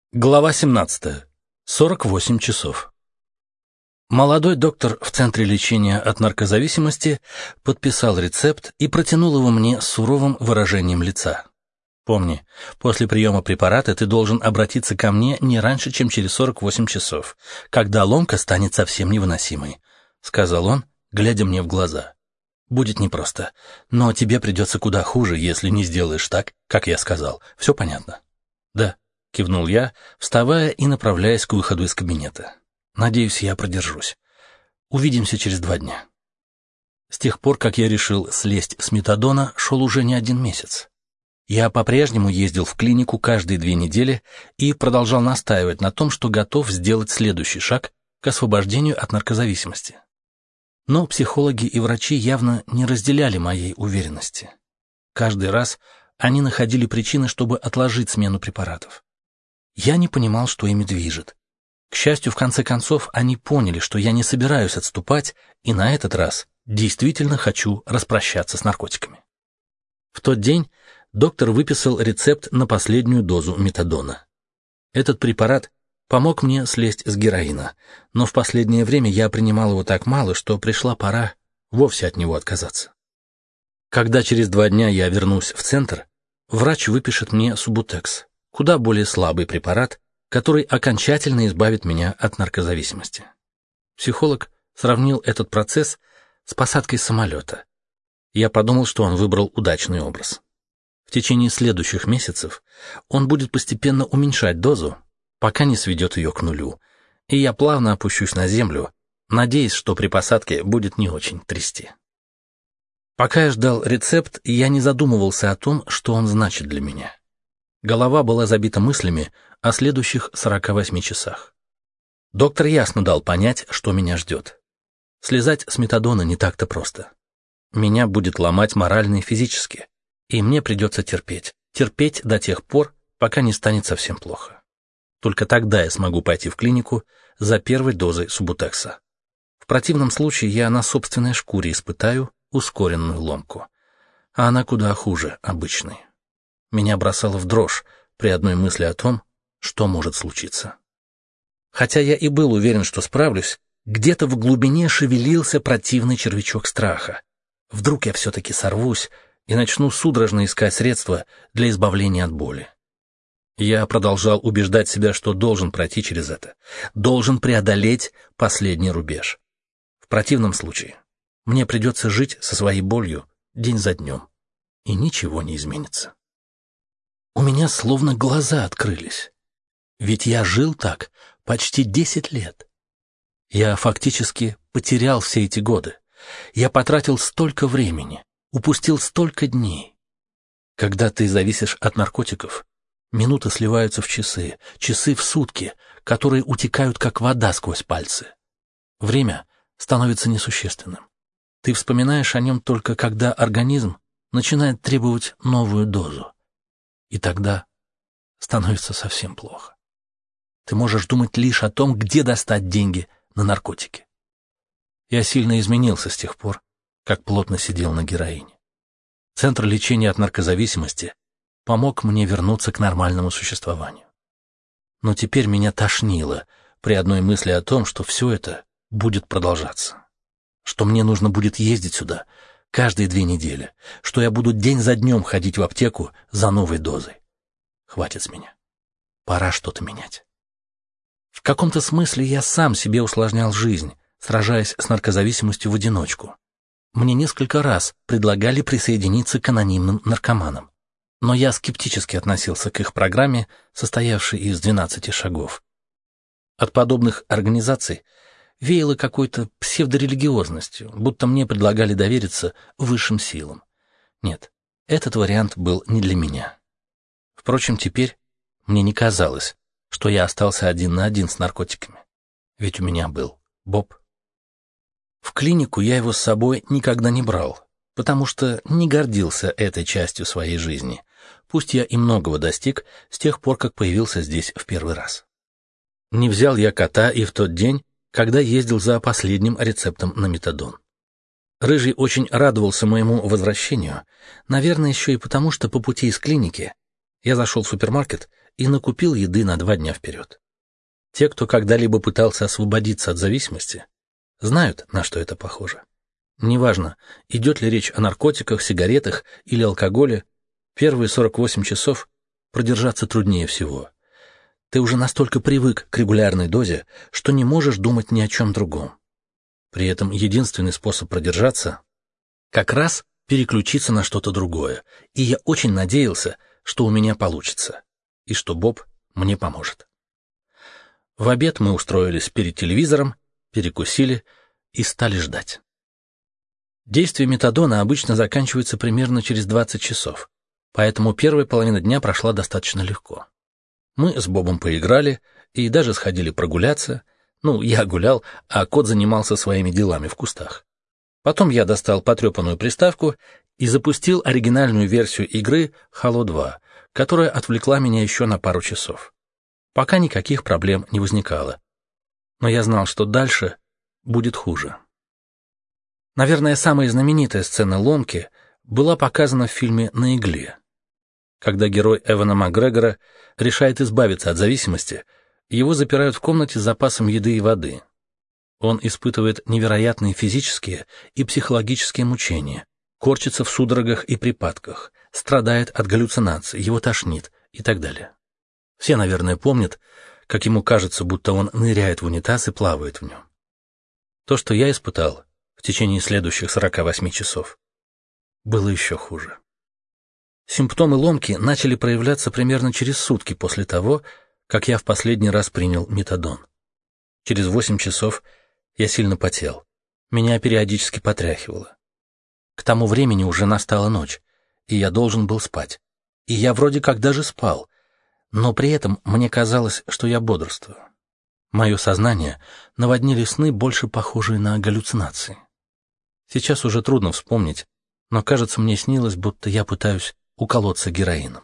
Глава 17. 48 часов. Молодой доктор в Центре лечения от наркозависимости подписал рецепт и протянул его мне с суровым выражением лица. «Помни, после приема препарата ты должен обратиться ко мне не раньше, чем через 48 часов, когда ломка станет совсем невыносимой», — сказал он, глядя мне в глаза. «Будет непросто, но тебе придется куда хуже, если не сделаешь так, как я сказал. Все понятно?» «Да», — кивнул я, вставая и направляясь к выходу из кабинета. «Надеюсь, я продержусь. Увидимся через 2 дня». С тех пор, как я решил слезть с метадона, шел уже не 1 месяц. Я по-прежнему ездил в клинику каждые 2 недели и продолжал настаивать на том, что готов сделать следующий шаг к освобождению от наркозависимости. Но психологи и врачи явно не разделяли моей уверенности. Каждый раз они находили причины, чтобы отложить смену препаратов. Я не понимал, что ими движет. К счастью, в конце концов, они поняли, что я не собираюсь отступать, и на этот раз действительно хочу распрощаться с наркотиками. В тот день доктор выписал рецепт на последнюю дозу метадона. Этот препарат помог мне слезть с героина, но в последнее время я принимал его так мало, что пришла пора вовсе от него отказаться. Когда через 2 дня я вернусь в центр, врач выпишет мне субутекс, куда более слабый препарат, который окончательно избавит меня от наркозависимости. Психолог сравнил этот процесс с посадкой самолета. Я подумал, что он выбрал удачный образ. В течение следующих месяцев он будет постепенно уменьшать дозу, пока не сведет ее к нулю, и я плавно опущусь на землю, надеясь, что при посадке будет не очень трясти. Пока я ждал рецепт, я не задумывался о том, что он значит для меня. Голова была забита мыслями о следующих 48 часах. Доктор ясно дал понять, что меня ждет. Слезать с метадона не так-то просто. Меня будет ломать морально и физически, и мне придется терпеть до тех пор, пока не станет совсем плохо. Только тогда я смогу пойти в клинику за первой дозой субутекса. В противном случае я на собственной шкуре испытаю ускоренную ломку, а она куда хуже обычной. Меня бросало в дрожь при одной мысли о том, что может случиться. Хотя я и был уверен, что справлюсь, где-то в глубине шевелился противный червячок страха. Вдруг я все-таки сорвусь и начну судорожно искать средства для избавления от боли. Я продолжал убеждать себя, что должен пройти через это, должен преодолеть последний рубеж. В противном случае мне придется жить со своей болью день за днем, и ничего не изменится. У меня словно глаза открылись. Ведь я жил так почти 10 лет. Я фактически потерял все эти годы. Я потратил столько времени, упустил столько дней. Когда ты зависишь от наркотиков, минуты сливаются в часы, часы в сутки, которые утекают как вода сквозь пальцы. Время становится несущественным. Ты вспоминаешь о нем только когда организм начинает требовать новую дозу. И тогда становится совсем плохо. Ты можешь думать лишь о том, где достать деньги на наркотики. Я сильно изменился с тех пор, как плотно сидел на героине. Центр лечения от наркозависимости помог мне вернуться к нормальному существованию. Но теперь меня тошнило при одной мысли о том, что все это будет продолжаться. Что мне нужно будет ездить сюда каждые 2 недели, что я буду день за днем ходить в аптеку за новой дозой. Хватит с меня. Пора что-то менять. В каком-то смысле я сам себе усложнял жизнь, сражаясь с наркозависимостью в одиночку. Мне несколько раз предлагали присоединиться к анонимным наркоманам, но я скептически относился к их программе, состоявшей из 12 шагов. От подобных организаций веяло какой-то псевдорелигиозностью, будто мне предлагали довериться высшим силам. Нет, этот вариант был не для меня. Впрочем, теперь мне не казалось, что я остался 1 на 1 с наркотиками, ведь у меня был Боб. В клинику я его с собой никогда не брал, потому что не гордился этой частью своей жизни, пусть я и многого достиг с тех пор, как появился здесь в первый раз. Не взял я кота и в тот день, когда ездил за последним рецептом на метадон. Рыжий очень радовался моему возвращению, наверное, еще и потому, что по пути из клиники Я зашел в супермаркет и накупил еды на 2 дня вперед. Те, кто когда-либо пытался освободиться от зависимости, знают, на что это похоже. Неважно, идет ли речь о наркотиках, сигаретах или алкоголе, первые 48 часов продержаться труднее всего. Ты уже настолько привык к регулярной дозе, что не можешь думать ни о чем другом. При этом единственный способ продержаться — как раз переключиться на что-то другое, и я очень надеялся, что у меня получится, и что Боб мне поможет. В обед мы устроились перед телевизором, перекусили и стали ждать. Действие метадона обычно заканчивается примерно через 20 часов, поэтому первая половина дня прошла достаточно легко. Мы с Бобом поиграли и даже сходили прогуляться. Я гулял, а кот занимался своими делами в кустах. Потом я достал потрепанную приставку и запустил оригинальную версию игры Halo 2, которая отвлекла меня еще на пару часов. Пока никаких проблем не возникало. Но я знал, что дальше будет хуже. Наверное, самая знаменитая сцена ломки была показана в фильме «На игле». Когда герой Эвана Макгрегора решает избавиться от зависимости, его запирают в комнате с запасом еды и воды. Он испытывает невероятные физические и психологические мучения, корчится в судорогах и припадках, страдает от галлюцинаций, его тошнит и так далее. Все, наверное, помнят, как ему кажется, будто он ныряет в унитаз и плавает в нем. То, что я испытал в течение следующих 48 часов, было еще хуже. Симптомы ломки начали проявляться примерно через сутки после того, как я в последний раз принял метадон. Через 8 часов я сильно потел, меня периодически потряхивало. К тому времени уже настала ночь, и я должен был спать. И я вроде как даже спал, но при этом мне казалось, что я бодрствую. Мое сознание наводнили сны, больше похожие на галлюцинации. Сейчас уже трудно вспомнить, но, кажется, мне снилось, будто я пытаюсь уколоться героином.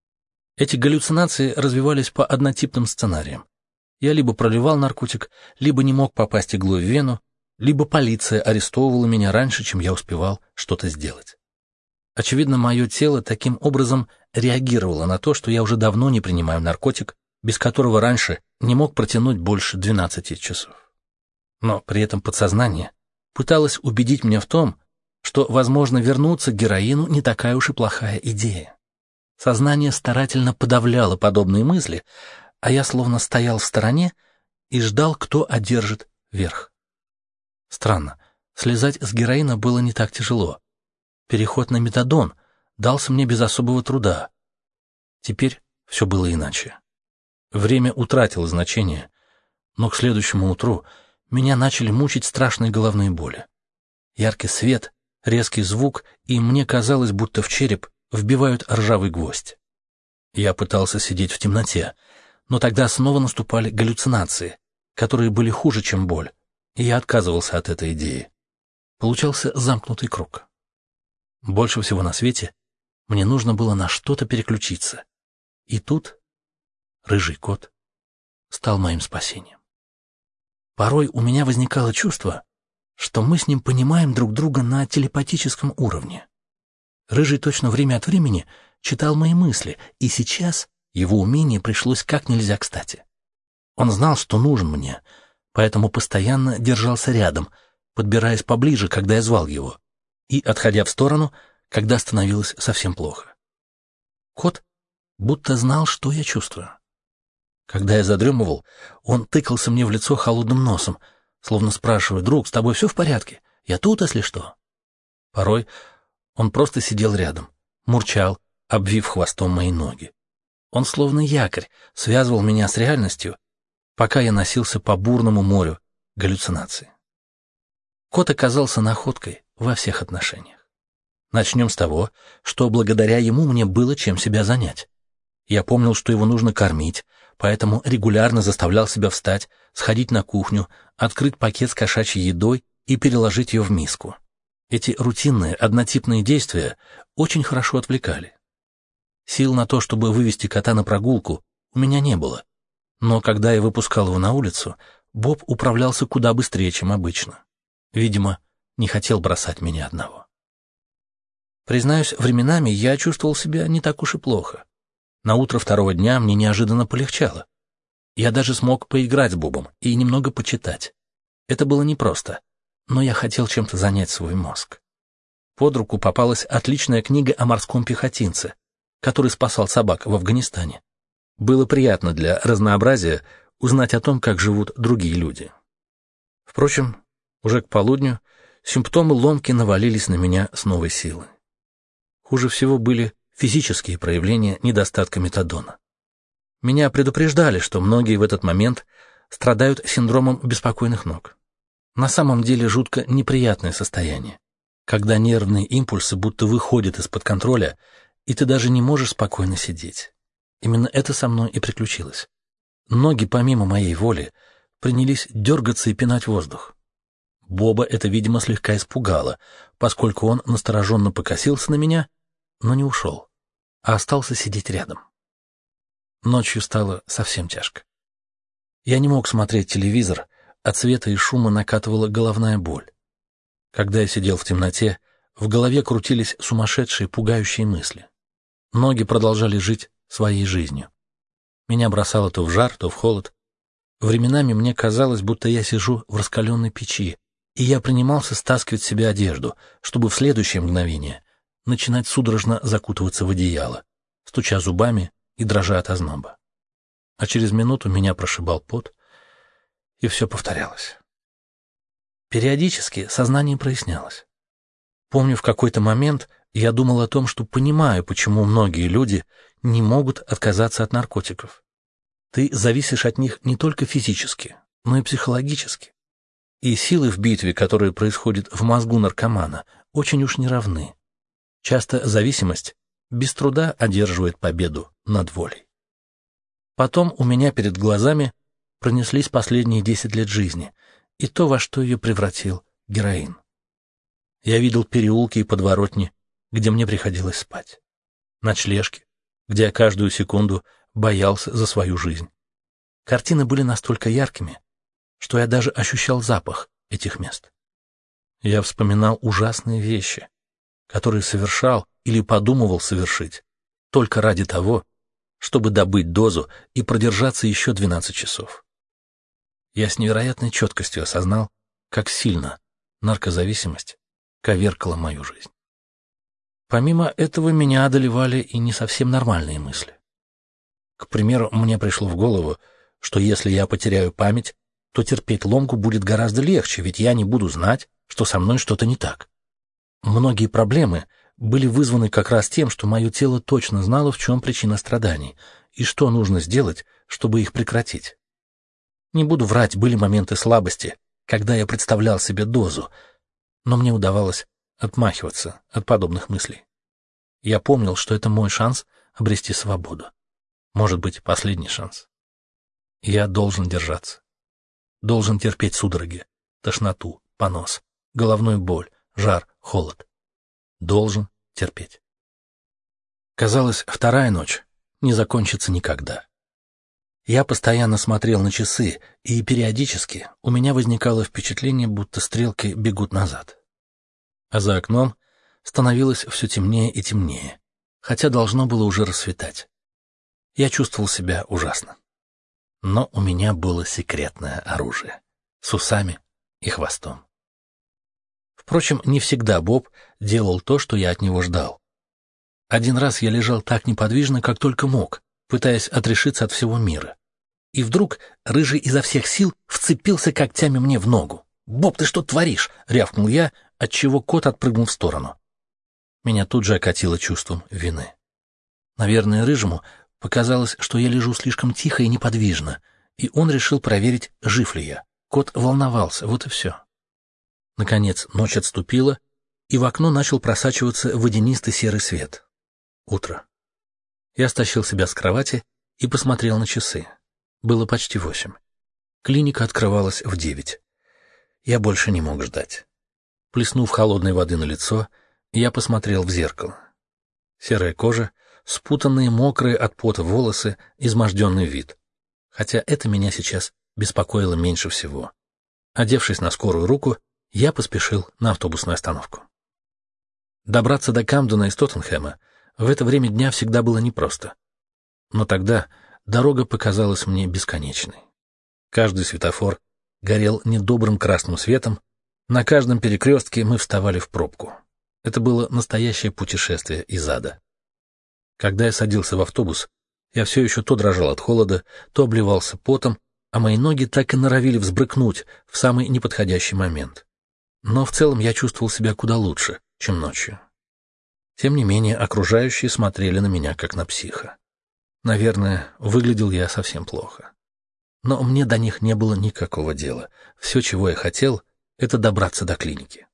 Эти галлюцинации развивались по однотипным сценариям. Я либо проливал наркотик, либо не мог попасть иглой в вену, либо полиция арестовывала меня раньше, чем я успевал что-то сделать. Очевидно, мое тело таким образом реагировало на то, что я уже давно не принимаю наркотик, без которого раньше не мог протянуть больше 12 часов. Но при этом подсознание пыталось убедить меня в том, что, возможно, вернуться к героину не такая уж и плохая идея. Сознание старательно подавляло подобные мысли, а я словно стоял в стороне и ждал, кто одержит верх. Странно, слезать с героина было не так тяжело. Переход на метадон дался мне без особого труда. Теперь все было иначе. Время утратило значение, но к следующему утру меня начали мучить страшные головные боли. Яркий свет, резкий звук, и мне казалось, будто в череп вбивают ржавый гвоздь. Я пытался сидеть в темноте, но тогда снова наступали галлюцинации, которые были хуже, чем боль, и я отказывался от этой идеи. Получался замкнутый круг. Больше всего на свете мне нужно было на что-то переключиться. И тут рыжий кот стал моим спасением. Порой у меня возникало чувство, что мы с ним понимаем друг друга на телепатическом уровне. Рыжий точно время от времени читал мои мысли, и сейчас его умение пришлось как нельзя кстати. Он знал, что нужен мне, поэтому постоянно держался рядом, подбираясь поближе, когда я звал его, и отходя в сторону, когда становилось совсем плохо. Кот будто знал, что я чувствую. Когда я задремывал, он тыкался мне в лицо холодным носом, словно спрашивая: «Друг, с тобой все в порядке? Я тут, если что?» Порой он просто сидел рядом, мурчал, обвив хвостом мои ноги. Он словно якорь связывал меня с реальностью, пока я носился по бурному морю галлюцинаций. Кот оказался находкой во всех отношениях. Начнем с того, что благодаря ему мне было чем себя занять. Я помнил, что его нужно кормить, поэтому регулярно заставлял себя встать, сходить на кухню, открыть пакет с кошачьей едой и переложить ее в миску. Эти рутинные, однотипные действия очень хорошо отвлекали. Сил на то, чтобы вывести кота на прогулку, у меня не было. Но когда я выпускал его на улицу, Боб управлялся куда быстрее, чем обычно. Видимо, не хотел бросать меня одного. Признаюсь, временами я чувствовал себя не так уж и плохо. На утро второго дня мне неожиданно полегчало. Я даже смог поиграть с Бобом и немного почитать. Это было непросто, но я хотел чем-то занять свой мозг. Под руку попалась отличная книга о морском пехотинце, который спасал собак в Афганистане. Было приятно для разнообразия узнать о том, как живут другие люди. Впрочем, уже к полудню симптомы ломки навалились на меня с новой силой. Хуже всего были физические проявления недостатка метадона. Меня предупреждали, что многие в этот момент страдают синдромом беспокойных ног. На самом деле жутко неприятное состояние, когда нервные импульсы будто выходят из-под контроля, и ты даже не можешь спокойно сидеть. Именно это со мной и приключилось. Ноги, помимо моей воли, принялись дергаться и пинать воздух. Боба это, видимо, слегка испугало, поскольку он настороженно покосился на меня, но не ушел, а остался сидеть рядом. Ночью стало совсем тяжко. Я не мог смотреть телевизор, от света и шума накатывала головная боль. Когда я сидел в темноте, в голове крутились сумасшедшие, пугающие мысли. Ноги продолжали жить своей жизнью. Меня бросало то в жар, то в холод. Временами мне казалось, будто я сижу в раскаленной печи, и я принимался стаскивать с себя одежду, чтобы в следующее мгновение начинать судорожно закутываться в одеяло, стуча зубами и дрожа от озноба. А через минуту меня прошибал пот, и все повторялось. Периодически сознание прояснялось. Помню, в какой-то момент я думал о том, что понимаю, почему многие люди не могут отказаться от наркотиков. Ты зависишь от них не только физически, но и психологически. И силы в битве, которые происходят в мозгу наркомана, очень уж не равны. Часто зависимость без труда одерживает победу над волей. Потом у меня перед глазами пронеслись последние 10 лет жизни и то, во что ее превратил героин. Я видел переулки и подворотни, где мне приходилось спать. Ночлежки, где я каждую секунду боялся за свою жизнь. Картины были настолько яркими, что я даже ощущал запах этих мест. Я вспоминал ужасные вещи, которые совершал или подумывал совершить, только ради того, чтобы добыть дозу и продержаться еще 12 часов. Я с невероятной четкостью осознал, как сильно наркозависимость коверкала мою жизнь. Помимо этого, меня одолевали и не совсем нормальные мысли. К примеру, мне пришло в голову, что если я потеряю память, то терпеть ломку будет гораздо легче, ведь я не буду знать, что со мной что-то не так. Многие проблемы были вызваны как раз тем, что мое тело точно знало, в чем причина страданий, и что нужно сделать, чтобы их прекратить. Не буду врать, были моменты слабости, когда я представлял себе дозу, но мне удавалось отмахиваться от подобных мыслей. Я помнил, что это мой шанс обрести свободу. Может быть, последний шанс. Я должен держаться. Должен терпеть судороги, тошноту, понос, головную боль, жар, холод. Должен терпеть. Казалось, вторая ночь не закончится никогда. Я постоянно смотрел на часы, и периодически у меня возникало впечатление, будто стрелки бегут назад. А за окном становилось все темнее и темнее, хотя должно было уже рассветать. Я чувствовал себя ужасно. Но у меня было секретное оружие с усами и хвостом. Впрочем, не всегда Боб делал то, что я от него ждал. Один раз я лежал так неподвижно, как только мог, пытаясь отрешиться от всего мира. И вдруг рыжий изо всех сил вцепился когтями мне в ногу. «Боб, ты что творишь?» — рявкнул я, отчего кот отпрыгнул в сторону. Меня тут же окатило чувством вины. Наверное, рыжему показалось, что я лежу слишком тихо и неподвижно, и он решил проверить, жив ли я. Кот волновался, вот и все. Наконец ночь отступила, и в окно начал просачиваться водянистый серый свет. Утро. Я стащил себя с кровати и посмотрел на часы. Было почти 8. Клиника открывалась в 9. Я больше не мог ждать. Плеснув холодной воды на лицо, я посмотрел в зеркало. Серая кожа, спутанные, мокрые от пота волосы, изможденный вид. Хотя это меня сейчас беспокоило меньше всего. Одевшись на скорую руку, я поспешил на автобусную остановку. Добраться до Камдена из Тоттенхэма в это время дня всегда было непросто. Но тогда дорога показалась мне бесконечной. Каждый светофор горел недобрым красным светом, на каждом перекрестке мы вставали в пробку. Это было настоящее путешествие из ада. Когда я садился в автобус, я все еще то дрожал от холода, то обливался потом, а мои ноги так и норовили взбрыкнуть в самый неподходящий момент. Но в целом я чувствовал себя куда лучше, чем ночью. Тем не менее, окружающие смотрели на меня как на психа. Наверное, выглядел я совсем плохо. Но мне до них не было никакого дела. Все, чего я хотел, это добраться до клиники.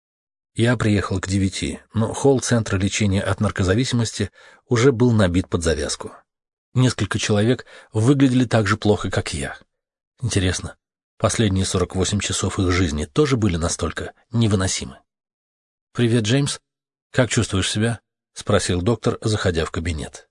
Я приехал к 9, но холл Центра лечения от наркозависимости уже был набит под завязку. Несколько человек выглядели так же плохо, как я. Интересно, последние 48 часов их жизни тоже были настолько невыносимы? «Привет, Джеймс. Как чувствуешь себя?» — спросил доктор, заходя в кабинет.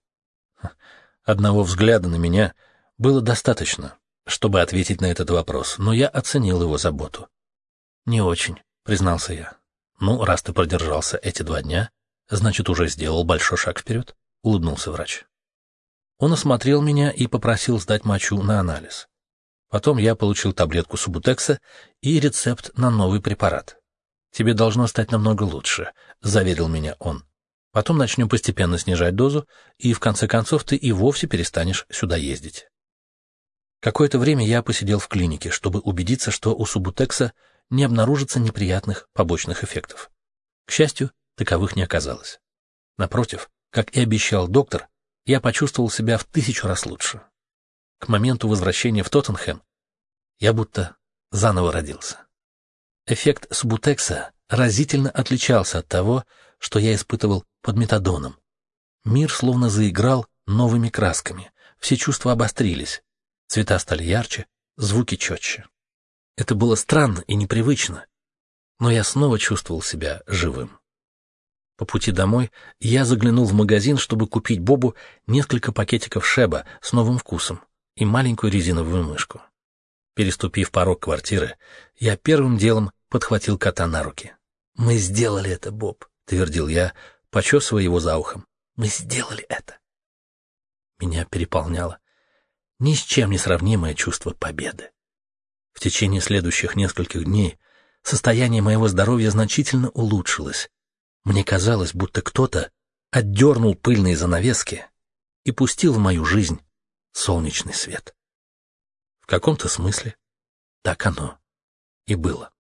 Одного взгляда на меня было достаточно, чтобы ответить на этот вопрос, но я оценил его заботу. «Не очень», — признался я. «Ну, раз ты продержался эти 2 дня, значит, уже сделал большой шаг вперед», — улыбнулся врач. Он осмотрел меня и попросил сдать мочу на анализ. Потом я получил таблетку субутекса и рецепт на новый препарат. «Тебе должно стать намного лучше», — заверил меня он. «Потом начнем постепенно снижать дозу, и в конце концов ты и вовсе перестанешь сюда ездить». Какое-то время я посидел в клинике, чтобы убедиться, что у субутекса не обнаружится неприятных побочных эффектов. К счастью, таковых не оказалось. Напротив, как и обещал доктор, я почувствовал себя в 1000 раз лучше. К моменту возвращения в Тоттенхэм я будто заново родился. Эффект субутекса разительно отличался от того, что я испытывал под метадоном. Мир словно заиграл новыми красками, все чувства обострились, цвета стали ярче, звуки четче. Это было странно и непривычно, но я снова чувствовал себя живым. По пути домой я заглянул в магазин, чтобы купить Бобу несколько пакетиков Шеба с новым вкусом и маленькую резиновую мышку. Переступив порог квартиры, я первым делом подхватил кота на руки. «Мы сделали это, Боб», — твердил я, почесывая его за ухом. «Мы сделали это». Меня переполняло ни с чем не сравнимое чувство победы. В течение следующих нескольких дней состояние моего здоровья значительно улучшилось. Мне казалось, будто кто-то отдернул пыльные занавески и пустил в мою жизнь солнечный свет. В каком-то смысле так оно и было.